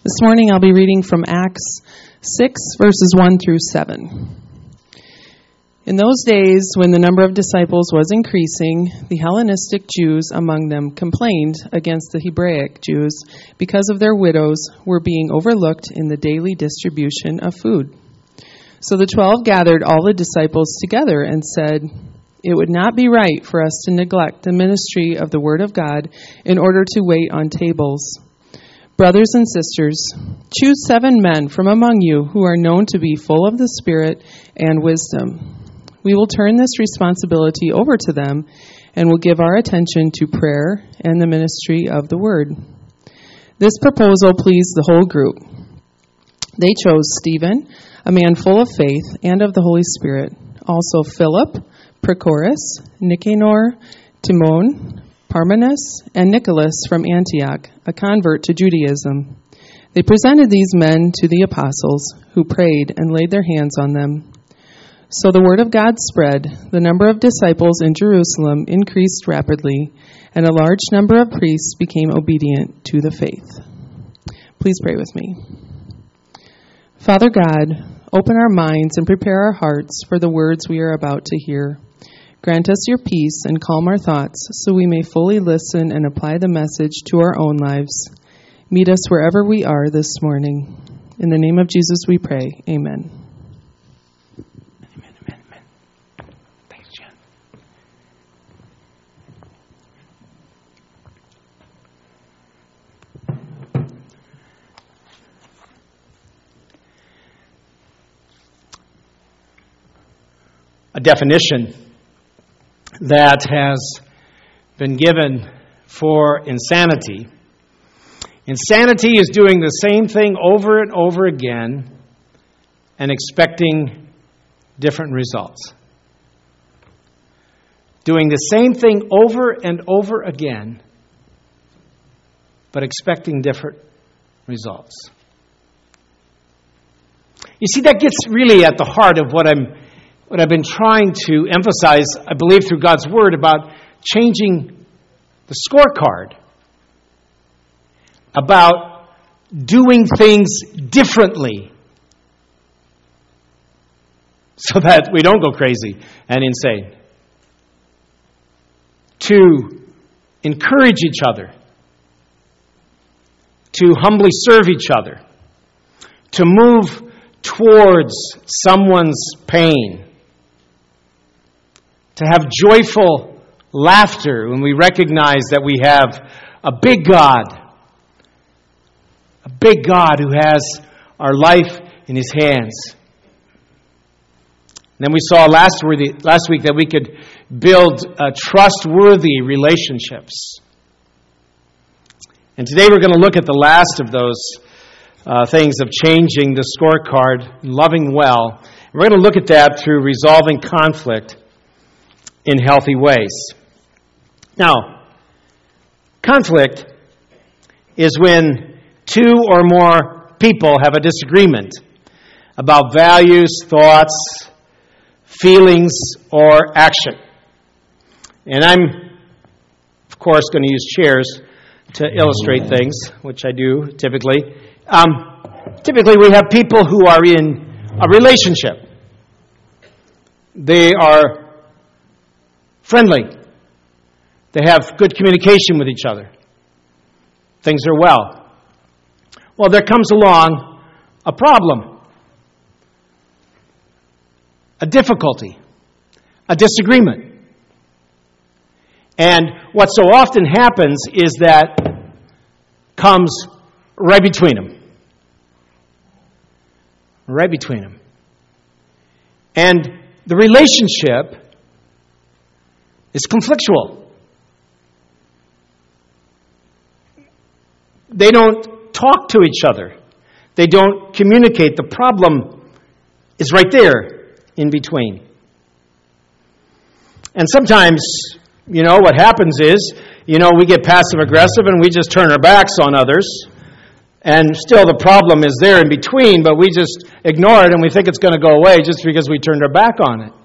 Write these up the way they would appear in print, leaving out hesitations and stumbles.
This morning I'll be reading from Acts 6, verses 1 through 7. In those days, when the number of disciples was increasing, the Hellenistic Jews among them complained against the Hebraic Jews because of their widows were being overlooked in the daily distribution of food. So the 12 gathered all the disciples together and said, "It would not be right for us to neglect the ministry of the Word of God in order to wait on tables. Brothers and sisters, choose 7 men from among you who are known to be full of the Spirit and wisdom. We will turn this responsibility over to them and will give our attention to prayer and the ministry of the Word." This proposal pleased the whole group. They chose Stephen, a man full of faith and of the Holy Spirit, also Philip, Prochorus, Nicanor, Timon, Parmenas, and Nicholas from Antioch, a convert to Judaism. They presented these men to the apostles, who prayed and laid their hands on them. So the word of God spread, the number of disciples in Jerusalem increased rapidly, and a large number of priests became obedient to the faith. Please pray with me. Father God, open our minds and prepare our hearts for the words we are about to hear. Grant us your peace and calm our thoughts so we may fully listen and apply the message to our own lives. Meet us wherever we are this morning. In the name of Jesus we pray. Amen. Amen. Thanks, Jen. A definition that has been given for insanity. Insanity is doing the same thing over and over again and expecting different results. Doing the same thing over and over again, but expecting different results. You see, that gets really at the heart of what I've been trying to emphasize, I believe, through God's Word about changing the scorecard, about doing things differently so that we don't go crazy and insane. To encourage each other, to humbly serve each other, to move towards someone's pain, to have joyful laughter when we recognize that we have a big God who has our life in His hands. And then we saw last week that we could build trustworthy relationships. And today we're going to look at the last of those things of changing the scorecard, loving well. We're going to look at that through resolving conflict in healthy ways. Now, conflict is when 2 or more people have a disagreement about values, thoughts, feelings, or action. And I'm, of course, going to use chairs to illustrate things, which I do typically. Typically, we have people who are in a relationship. They are friendly. They have good communication with each other. Things are well. Well, there comes along a problem, a difficulty, a disagreement. And what so often happens is that comes right between them. Right between them. And the relationship is conflictual. They don't talk to each other. They don't communicate. The problem is right there in between. And sometimes, what happens is, we get passive aggressive and we just turn our backs on others. And still the problem is there in between, but we just ignore it and we think it's going to go away just because we turned our back on it.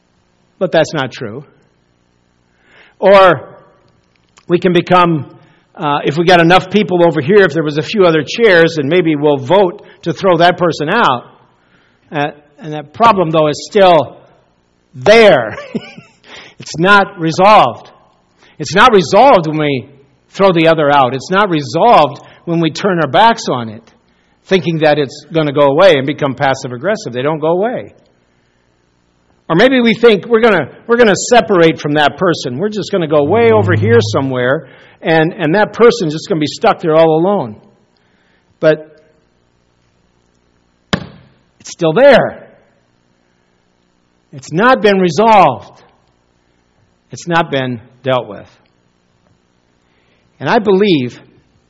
But that's not true. Or we can become if we got enough people over here, if there was a few other chairs, and maybe we'll vote to throw that person out. And that problem, though, is still there. It's not resolved. It's not resolved when we throw the other out. It's not resolved when we turn our backs on it, thinking that it's going to go away and become passive-aggressive. They don't go away. Or maybe we think we're going to separate from that person. We're just going to go way over here somewhere, and that person's just going to be stuck there all alone. But it's still there. It's not been resolved. It's not been dealt with. And I believe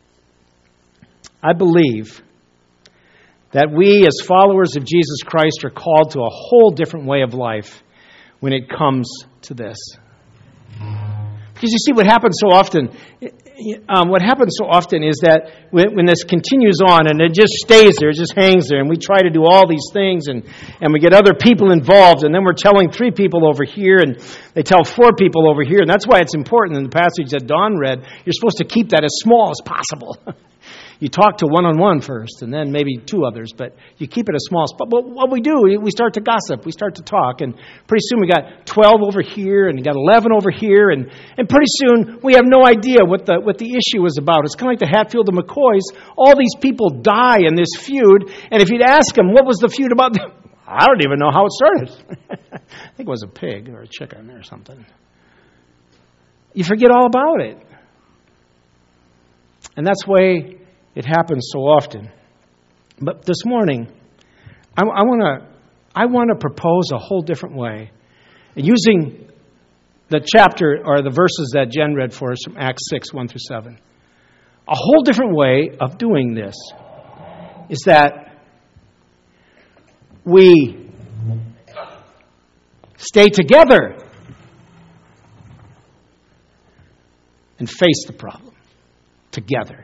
that we as followers of Jesus Christ are called to a whole different way of life when it comes to this. Because you see, what happens so often is that when this continues on and it just stays there, it just hangs there, and we try to do all these things, and we get other people involved, and then we're telling 3 people over here, and they tell 4 people over here, and that's why it's important in the passage that Don read, you're supposed to keep that as small as possible. You talk to one-on-one first, and then maybe 2 others, but you keep it as small as possible. But what we do, we start to gossip, we start to talk, and pretty soon we got 12 over here, and we got 11 over here, and pretty soon we have no idea what the issue is about. It's kind of like the Hatfield and McCoys. All these people die in this feud, and if you'd ask them, what was the feud about? I don't even know how it started. I think it was a pig or a chicken or something. You forget all about it. And that's the way it happens so often. But this morning, I want to propose a whole different way. And using the chapter or the verses that Jen read for us from Acts 6, 1 through 7. A whole different way of doing this is that we stay together and face the problem together.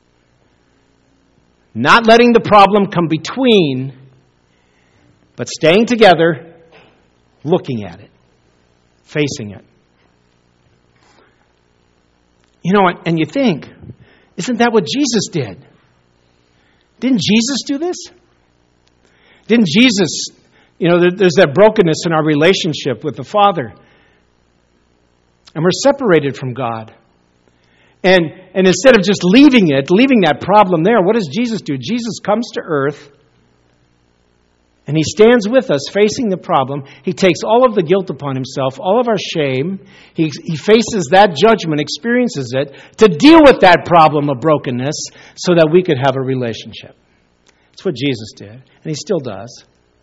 Not letting the problem come between, but staying together, looking at it, facing it. You know, and you think, isn't that what Jesus did? Didn't Jesus do this? Didn't Jesus, there's that brokenness in our relationship with the Father. And we're separated from God. And instead of just leaving that problem there, what does Jesus do? Jesus comes to earth, and He stands with us facing the problem. He takes all of the guilt upon Himself, all of our shame. He faces that judgment, experiences it, to deal with that problem of brokenness so that we could have a relationship. That's what Jesus did, and He still does.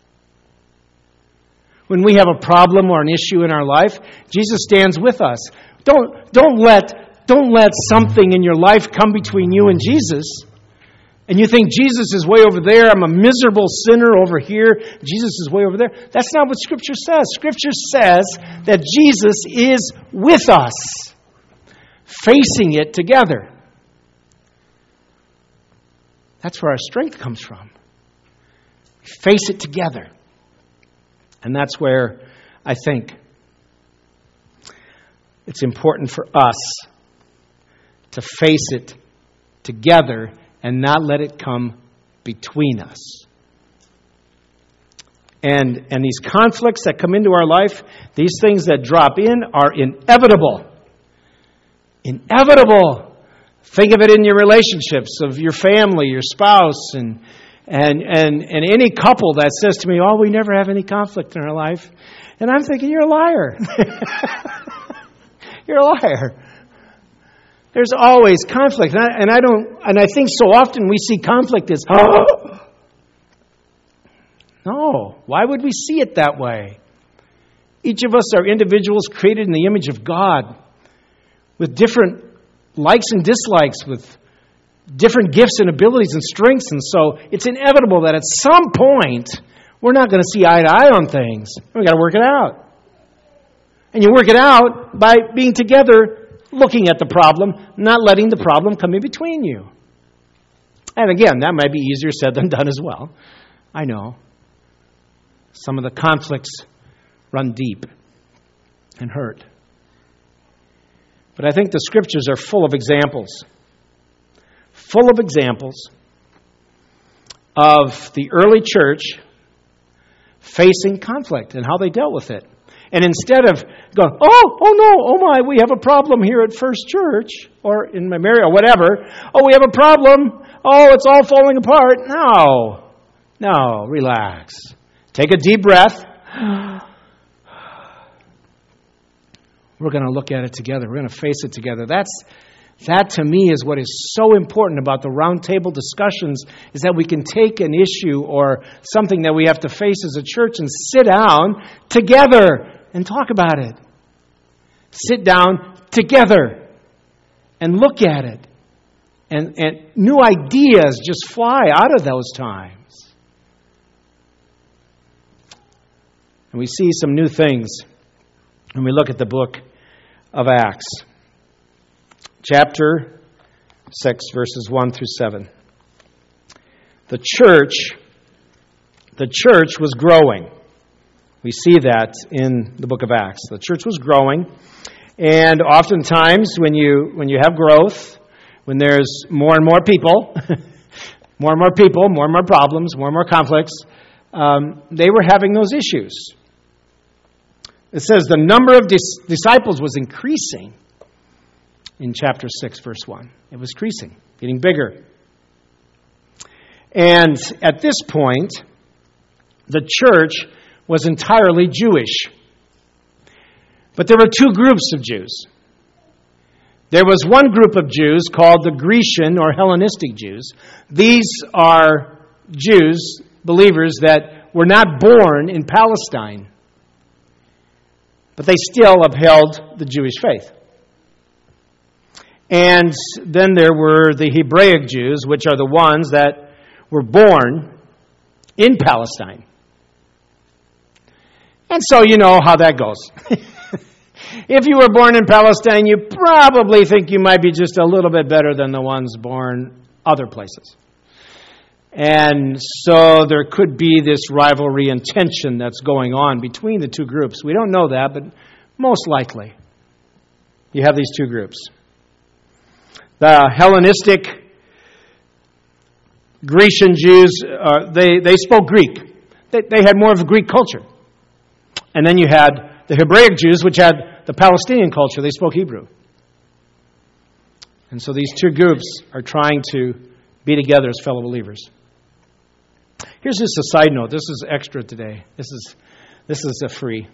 When we have a problem or an issue in our life, Jesus stands with us. Don't let something in your life come between you and Jesus. And you think Jesus is way over there. I'm a miserable sinner over here. Jesus is way over there. That's not what Scripture says. Scripture says that Jesus is with us, facing it together. That's where our strength comes from. We face it together. And that's where I think it's important for us to face it together and not let it come between us. And these conflicts that come into our life, these things that drop in are inevitable. Inevitable. Think of it in your relationships, of your family, your spouse, and any couple that says to me, "Oh, we never have any conflict in our life." And I'm thinking, you're a liar. You're a liar. There's always conflict. And I think so often we see conflict as, no. Why would we see it that way? Each of us are individuals created in the image of God with different likes and dislikes, with different gifts and abilities and strengths. And so it's inevitable that at some point we're not going to see eye to eye on things. We've got to work it out. And you work it out by being together, looking at the problem, not letting the problem come in between you. And again, that might be easier said than done as well. I know. Some of the conflicts run deep and hurt. But I think the Scriptures are full of examples full of examples of the early church facing conflict and how they dealt with it. And instead of going, oh my, we have a problem here at First Church, or in my Mary, or whatever. Oh, we have a problem. Oh, it's all falling apart. No, relax. Take a deep breath. We're going to look at it together. We're going to face it together. That to me is what is so important about the roundtable discussions, is that we can take an issue or something that we have to face as a church and sit down together and talk about it. Sit down together and look at it. And new ideas just fly out of those times. And we see some new things when we look at the book of Acts. Chapter 6, verses 1 through 7. The church was growing. We see that in the book of Acts. The church was growing, and oftentimes when you have growth, when there's more and more people, more and more problems, more and more conflicts, they were having those issues. It says the number of disciples was increasing in chapter 6, verse 1. It was increasing, getting bigger. And at this point, the church was entirely Jewish. But there were two groups of Jews. There was one group of Jews called the Grecian or Hellenistic Jews. These are Jews, believers that were not born in Palestine, but they still upheld the Jewish faith. And then there were the Hebraic Jews, which are the ones that were born in Palestine. And so you know how that goes. If you were born in Palestine, you probably think you might be just a little bit better than the ones born other places. And so there could be this rivalry and tension that's going on between the two groups. We don't know that, but most likely you have these two groups. The Hellenistic Grecian Jews, they spoke Greek. They had more of a Greek culture. And then you had the Hebraic Jews, which had the Palestinian culture. They spoke Hebrew. And so these two groups are trying to be together as fellow believers. Here's just a side note. This is extra today. This is a free.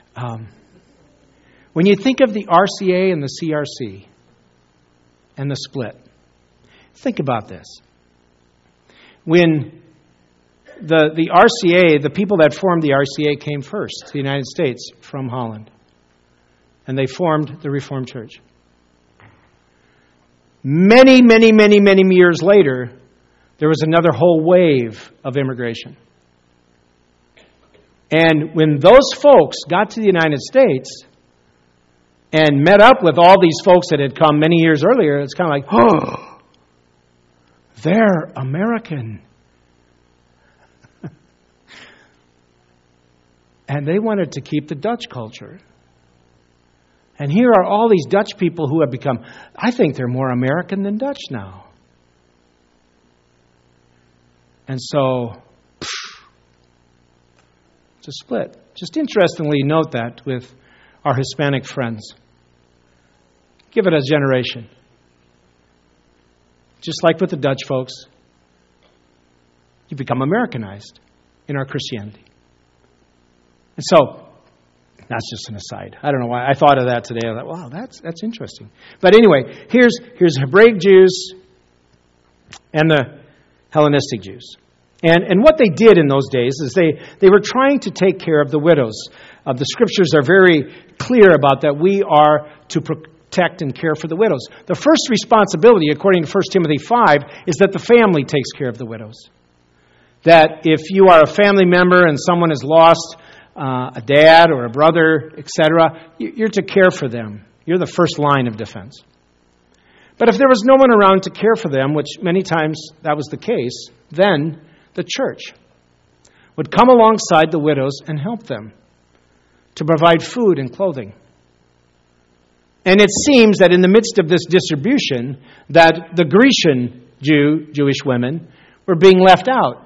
When you think of the RCA and the CRC and the split, think about this. When the RCA, the people that formed the RCA came first to the United States from Holland. And they formed the Reformed Church. Many years later, there was another whole wave of immigration. And when those folks got to the United States and met up with all these folks that had come many years earlier, it's kind of like, oh, they're American. And they wanted to keep the Dutch culture. And here are all these Dutch people who have become, I think they're more American than Dutch now. And so, it's a split. Just interestingly note that with our Hispanic friends. Give it a generation. Just like with the Dutch folks, you become Americanized in our Christianity. And so, that's just an aside. I don't know why. I thought of that today. I thought, wow, that's interesting. But anyway, here's Hebraic Jews and the Hellenistic Jews. And what they did in those days is they were trying to take care of the widows. The Scriptures are very clear about that we are to protect and care for the widows. The first responsibility, according to 1 Timothy 5, is that the family takes care of the widows. That if you are a family member and someone has lost a dad or a brother, etc., you're to care for them. You're the first line of defense. But if there was no one around to care for them, which many times that was the case, then the church would come alongside the widows and help them to provide food and clothing. And it seems that in the midst of this distribution, that the Grecian Jewish women were being left out.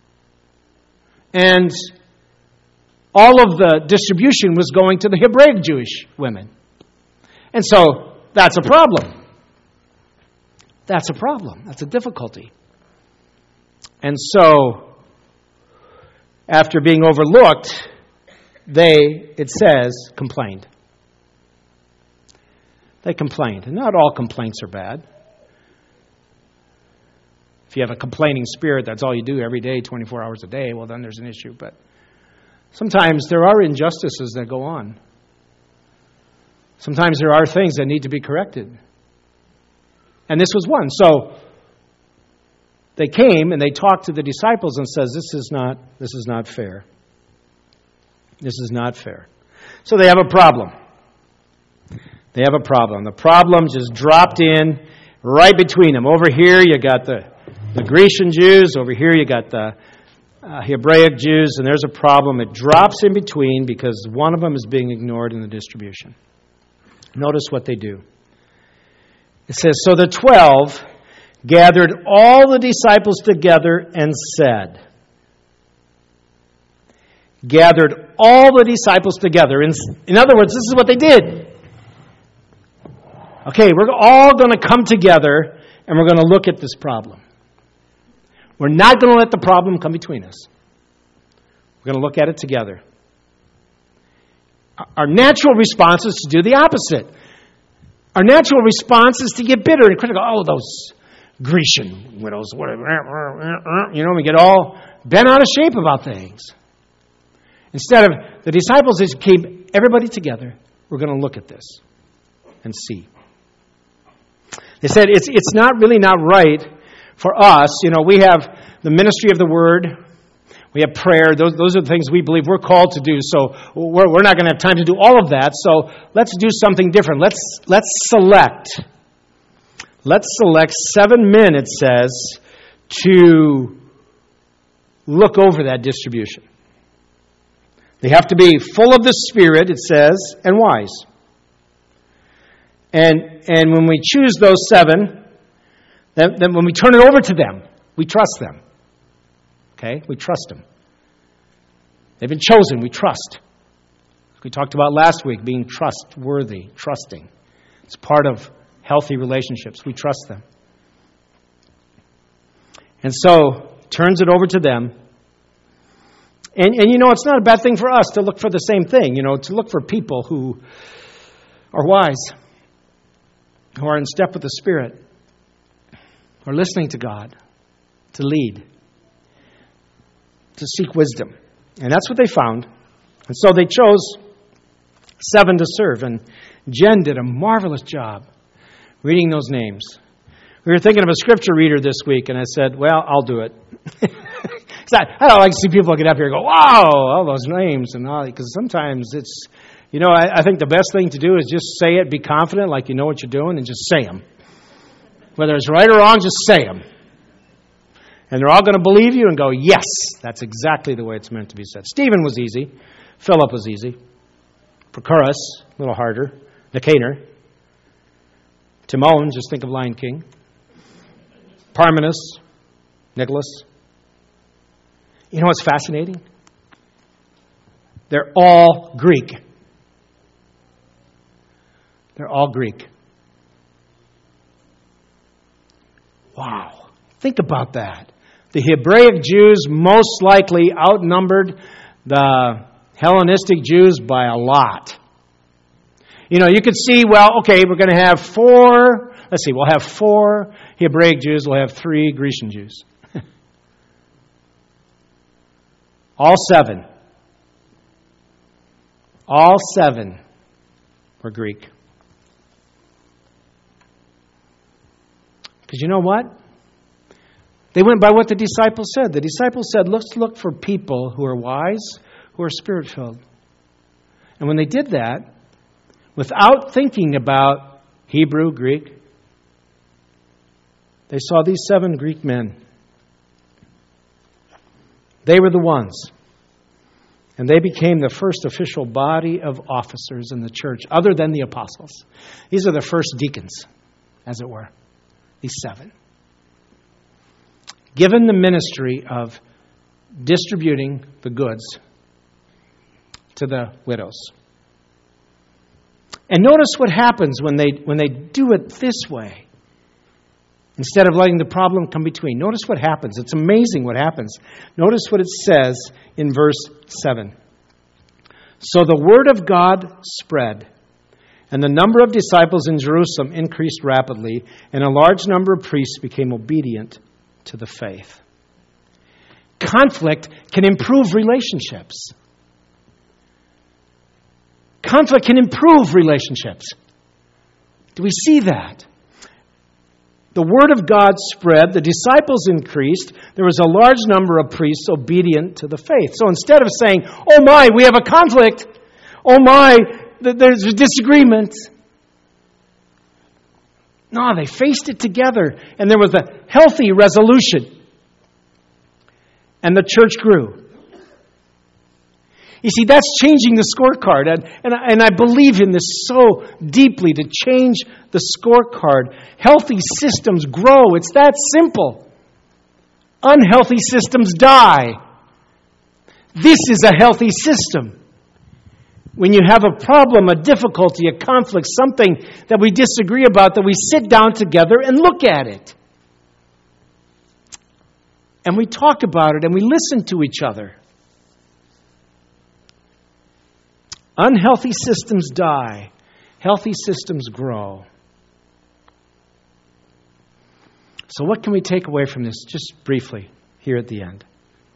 And all of the distribution was going to the Hebraic Jewish women. And so that's a problem. That's a problem. That's a difficulty. And so, after being overlooked, they, it says, complained. They complained. And not all complaints are bad. If you have a complaining spirit, that's all you do every day, 24 hours a day, well, then there's an issue. But sometimes there are injustices that go on. Sometimes there are things that need to be corrected. And this was one. So they came and they talked to the disciples and says, this is not fair. This is not fair. So they have a problem. They have a problem. The problem just dropped in right between them. Over here you got the Grecian Jews. Over here you got the Hebraic Jews. And there's a problem. It drops in between because one of them is being ignored in the distribution. Notice what they do. It says, so the 12 gathered all the disciples together and said. Gathered all the disciples together. In other words, this is what they did. Okay, we're all going to come together and we're going to look at this problem. We're not going to let the problem come between us. We're going to look at it together. Our natural response is to do the opposite. Our natural response is to get bitter and critical. Oh, those Grecian widows, whatever. We get all bent out of shape about things. Instead of the disciples, they came everybody together. We're going to look at this and see. They said it's not right for us. We have the ministry of the Word. We have prayer. Those are the things we believe we're called to do. So we're not going to have time to do all of that. So let's do something different. Let's select 7 men, it says, to look over that distribution. They have to be full of the Spirit, it says, and wise. And when we choose those 7, then when we turn it over to them, we trust them. Okay? We trust them. They've been chosen. We trust. We talked about last week being trustworthy, trusting. It's part of healthy relationships. We trust them. And so, turns it over to them. And it's not a bad thing for us to look for the same thing, to look for people who are wise, who are in step with the Spirit, who are listening to God, to lead, to seek wisdom. And that's what they found. And so they chose 7 to serve. And Jen did a marvelous job reading those names. We were thinking of a scripture reader this week, and I said, well, I'll do it. I don't like to see people get up here and go, wow, all those names. And all, because sometimes it's, I think the best thing to do is just say it, be confident, like you know what you're doing, and just say them. Whether it's right or wrong, just say them. And they're all going to believe you and go, yes, that's exactly the way it's meant to be said. Stephen was easy. Philip was easy. Prochorus, a little harder. Nicanor. Timon, just think of Lion King. Parmenas. Nicholas. You know what's fascinating? They're all Greek. They're all Greek. Wow. Think about that. The Hebraic Jews most likely outnumbered the Hellenistic Jews by a lot. You could see, we're going to have 4, we'll have 4 Hebraic Jews, we'll have 3 Grecian Jews. All 7 were Greek. Because you know what? They went by what the disciples said. The disciples said, let's look for people who are wise, who are Spirit-filled. And when they did that, without thinking about Hebrew, Greek, they saw these 7 Greek men. They were the ones. And they became the first official body of officers in the church, other than the apostles. These are the first deacons, as it were. These 7. given the ministry of distributing the goods to the widows. And notice what happens when they do it this way. Instead of letting the problem come between. Notice what happens. It's amazing what happens. Notice what it says in verse 7. So the word of God spread, and the number of disciples in Jerusalem increased rapidly, and a large number of priests became obedient to the faith. Conflict can improve relationships. Conflict can improve relationships. Do we see that? The word of God spread, the disciples increased, there was a large number of priests obedient to the faith. So instead of saying, oh my, we have a conflict, oh my, there's a disagreement. No, they faced it together, and there was a healthy resolution. And the church grew. You see, that's changing the scorecard. And I believe in this so deeply, to change the scorecard. Healthy systems grow. It's that simple. Unhealthy systems die. This is a healthy system. When you have a problem, a difficulty, a conflict, something that we disagree about, that we sit down together and look at it. And we talk about it and we listen to each other. Unhealthy systems die. Healthy systems grow. So what can we take away from this, just briefly, here at the end?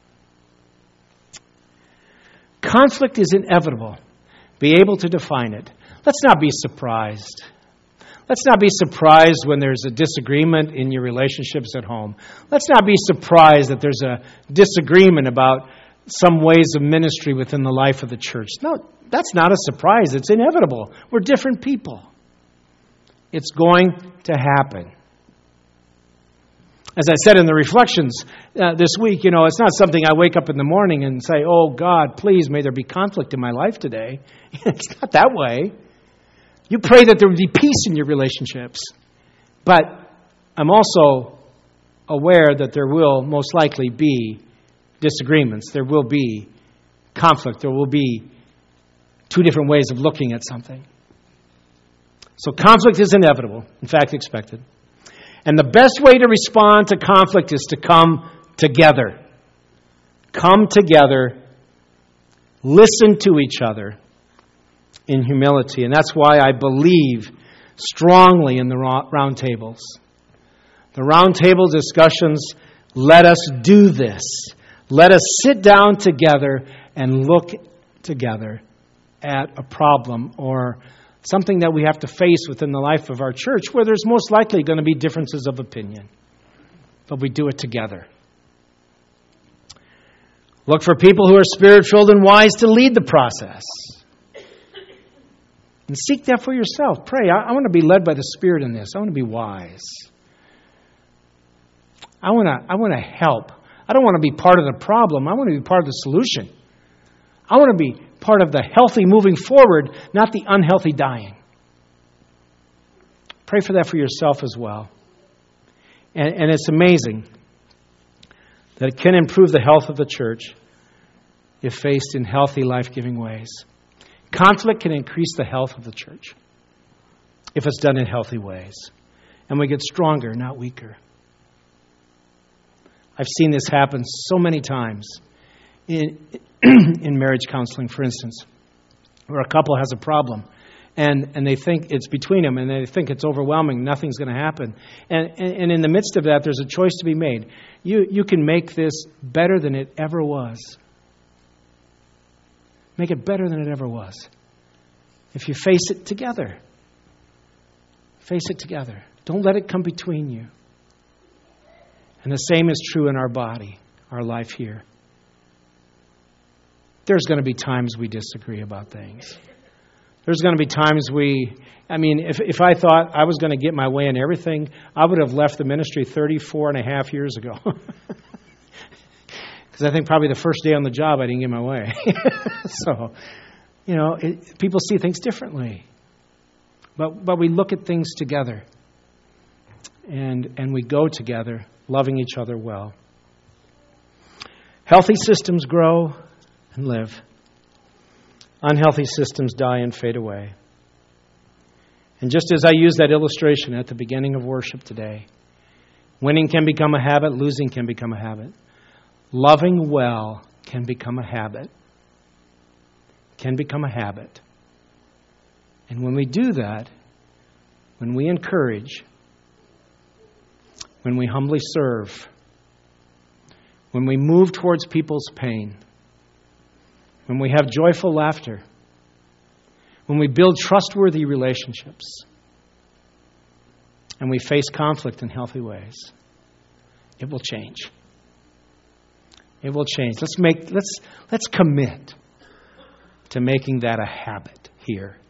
Conflict is inevitable. Be able to define it. Let's not be surprised. Let's not be surprised when there's a disagreement in your relationships at home. Let's not be surprised that there's a disagreement about some ways of ministry within the life of the church. No, that's not a surprise. It's inevitable. We're different people. It's going to happen. As I said in the reflections this week, it's not something I wake up in the morning and say, oh God, please, may there be conflict in my life today. It's not that way. You pray that there would be peace in your relationships. But I'm also aware that there will most likely be disagreements. There will be conflict. There will be two different ways of looking at something. So conflict is inevitable, in fact expected. And the best way to respond to conflict is to come together. Come together, listen to each other in humility. And that's why I believe strongly in the round tables. The round table discussions, let us do this. Let us sit down together and look together at a problem or something that we have to face within the life of our church where there's most likely going to be differences of opinion. But we do it together. Look for people who are Spirit-filled and wise to lead the process. And seek that for yourself. Pray, I want to be led by the Spirit in this. I want to be wise. I want to help. I don't want to be part of the problem. I want to be part of the solution. I want to be part of the healthy moving forward, not the unhealthy dying. Pray for that for yourself as well. And it's amazing that it can improve the health of the church if faced in healthy, life-giving ways. Conflict can increase the health of the church if it's done in healthy ways. And we get stronger, not weaker. I've seen this happen so many times in marriage counseling, for instance, where a couple has a problem and they think it's between them and they think it's overwhelming, nothing's going to happen. And in the midst of that, there's a choice to be made. You can make this better than it ever was. Make it better than it ever was. If you face it together. Face it together. Don't let it come between you. And the same is true in our body, our life here. There's going to be times we disagree about things. There's going to be times if I thought I was going to get my way in everything, I would have left the ministry 34 and a half years ago. Because I think probably the first day on the job I didn't get my way. So, people see things differently. But we look at things together. And we go together, loving each other well. Healthy systems grow and live. Unhealthy systems die and fade away. And just as I used that illustration at the beginning of worship today, winning can become a habit, losing can become a habit. Loving well can become a habit. Can become a habit. And when we do that, when we encourage, when we humbly serve, when we move towards people's pain, when we have joyful laughter, when we build trustworthy relationships, and we face conflict in healthy ways, it will change. It will change. Let's commit to making that a habit here